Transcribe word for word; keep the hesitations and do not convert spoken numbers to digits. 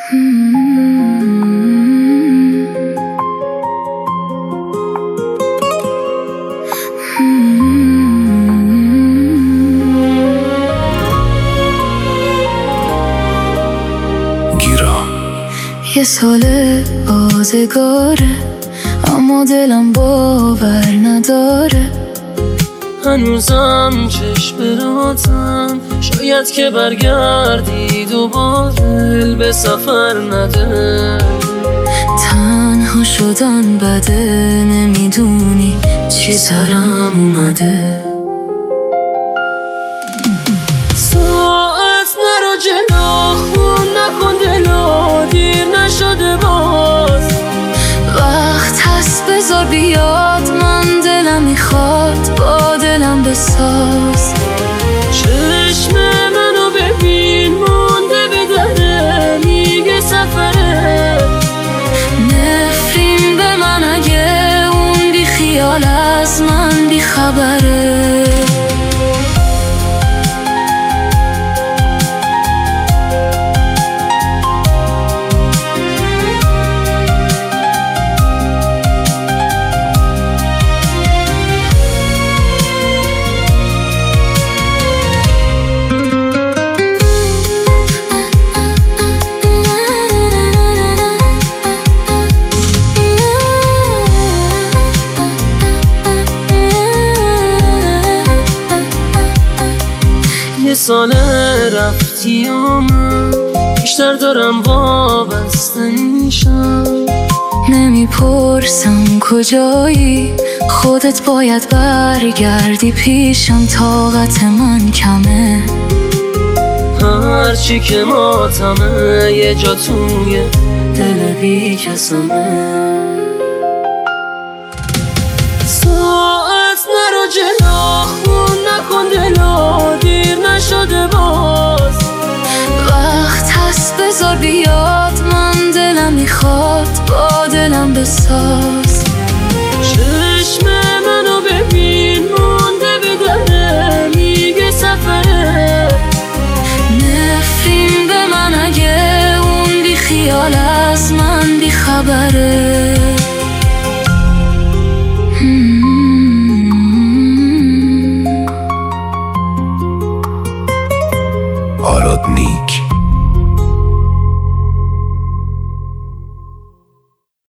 یه سال آزگاره اما دلم باور نداره، هنوزم چشم براتم، شاید که برگردی دوباره به سفر نده. تنها شدن بده، نمیدونی چی سرم اومده. ساعت نرو جلو، خون نکن دلو، دیر نشده باز. وقت هست بذار بیاد، من دلم میخواد با دلم بساز. چشم منو ببین، مونده به دره، میگه سفره. نفرین به من اگه اون بی خیال از من بی خبره. یه ساله رفتی و من بیشتر دارم وابسته میشم. نمیپرسم کجایی، خودت باید برگردی پیشم، طاقت من کمه. هرچی که ماتمه، یه جا توی دل بی کسمه. ساعت نرو جلو، خون نکن دلو، دیر نشده باز. وقت هست بذار بیاد، من دلم میخواد با دلم بساز.